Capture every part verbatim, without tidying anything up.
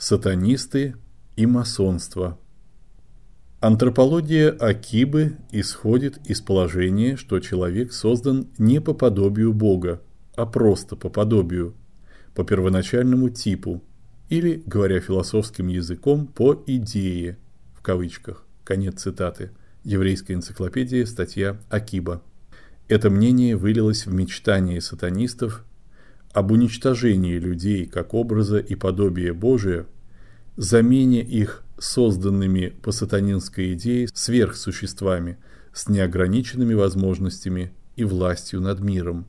Сатанисты и масонство. Антропология Акибы исходит из положения, что человек создан не по подобию Бога, а просто по подобию, по первоначальному типу, или, говоря философским языком, по идее, в кавычках, конец цитаты, еврейская энциклопедия, статья Акиба. Это мнение вылилось в мечтание сатанистов об уничтожении людей как образа и подобия Божия, замене их созданными по сатанинской идее сверхсуществами с неограниченными возможностями и властью над миром.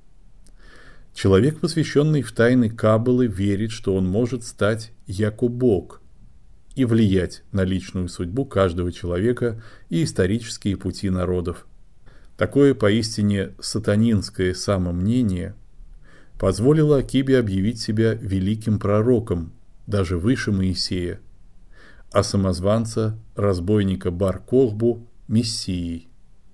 Человек, посвященный в тайны Каббалы, верит, что он может стать яко Бог и влиять на личную судьбу каждого человека и исторические пути народов. Такое поистине сатанинское самомнение позволило Акибе объявить себя великим пророком, даже выше Моисея, а самозванца, разбойника Бар-Кохбу, мессией.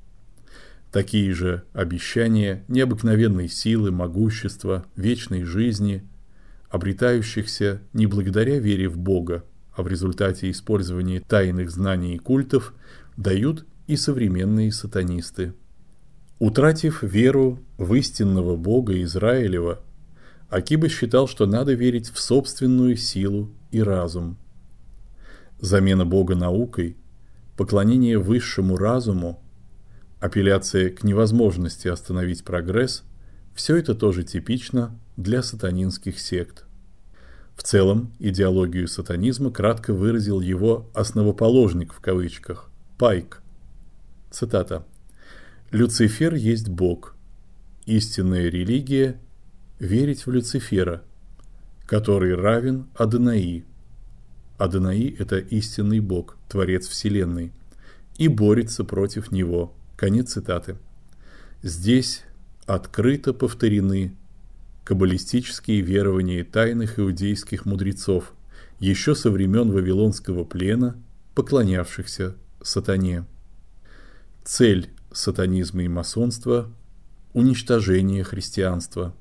Такие же обещания необыкновенной силы, могущества, вечной жизни, обретающихся не благодаря вере в Бога, а в результате использования тайных знаний и культов, дают и современные сатанисты. Утратив веру в истинного Бога Израилева, Акиба считал, что надо верить в собственную силу и разум. Замена Бога наукой, поклонение высшему разуму, апелляция к невозможности остановить прогресс – все это тоже типично для сатанинских сект. В целом, идеологию сатанизма кратко выразил его «основоположник» в кавычках – Пайк. Цитата. «Люцифер есть Бог. Истинная религия – верить в Люцифера, который равен Адонаи». Адонаи – это истинный Бог, Творец Вселенной, и борется против него. Конец цитаты. Здесь открыто повторены каббалистические верования тайных иудейских мудрецов, еще со времен Вавилонского плена, поклонявшихся сатане. Цель сатанизма и масонства – уничтожение христианства.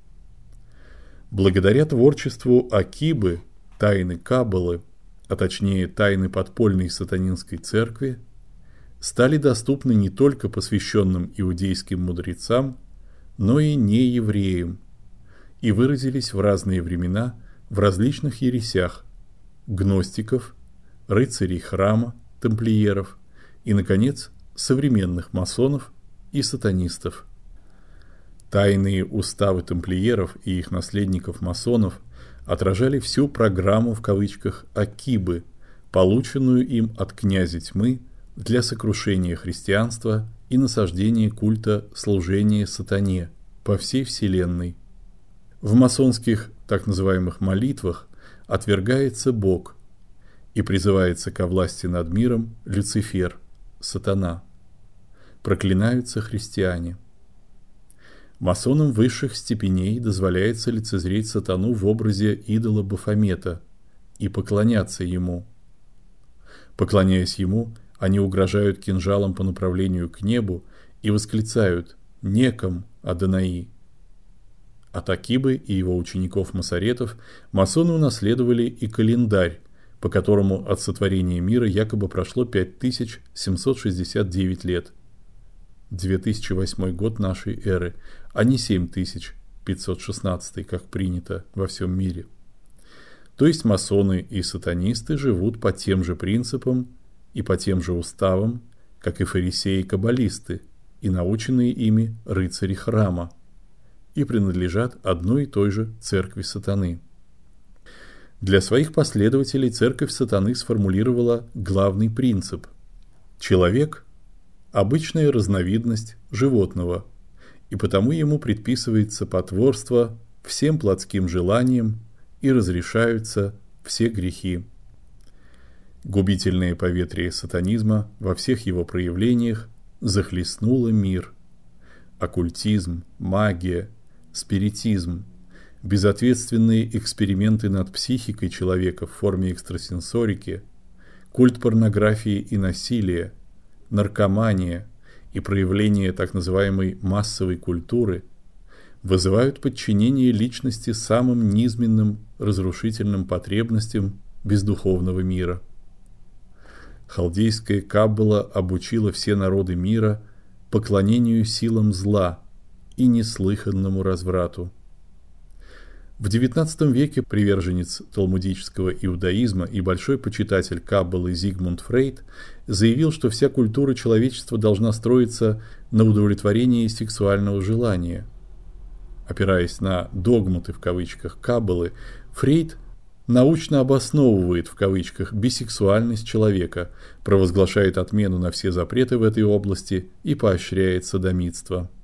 Благодаря творчеству Акибы тайны Каббалы, а точнее тайны подпольной сатанинской церкви, стали доступны не только посвященным иудейским мудрецам, но и неевреям, и выразились в разные времена в различных ересях гностиков, рыцарей храма, тамплиеров и, наконец, современных масонов и сатанистов. Тайные уставы тамплиеров и их наследников-масонов отражали всю программу в кавычках Акибы, полученную им от князя тьмы для сокрушения христианства и насаждения культа служения сатане по всей вселенной. В масонских так называемых молитвах отвергается Бог и призывается ко власти над миром Люцифер, сатана. Проклинаются христиане. Масонам высших степеней дозволяется лицезреть сатану в образе идола Бафомета и поклоняться ему. Поклоняясь ему, они угрожают кинжалом по направлению к небу и восклицают «Неком, Адонаи». От Акибы и его учеников-масоретов масоны унаследовали и календарь, по которому от сотворения мира якобы прошло пять тысяч семьсот шестьдесят девять лет. две тысячи восьмой год нашей эры, а не семь тысяч пятьсот шестнадцатый, как принято во всем мире. То есть масоны и сатанисты живут по тем же принципам и по тем же уставам, как и фарисеи и каббалисты, и наученные ими рыцари храма, и принадлежат одной и той же церкви сатаны. Для своих последователей церковь сатаны сформулировала главный принцип: человек – обычная разновидность животного, и потому ему предписывается потворство всем плотским желаниям и разрешаются все грехи. Губительное поветрие сатанизма во всех его проявлениях захлестнуло мир. Оккультизм, магия, спиритизм, безответственные эксперименты над психикой человека в форме экстрасенсорики, культ порнографии и насилия, наркомания и проявление так называемой массовой культуры вызывают подчинение личности самым низменным разрушительным потребностям бездуховного мира. Халдейская Каббала обучила все народы мира поклонению силам зла и неслыханному разврату. В девятнадцатом веке приверженец талмудического иудаизма и большой почитатель Каббалы Зигмунд Фрейд заявил, что вся культура человечества должна строиться на удовлетворении сексуального желания. Опираясь на «догматы» в кавычках Каббалы, Фрейд научно обосновывает в кавычках бисексуальность человека, провозглашает отмену на все запреты в этой области и поощряет содомитство.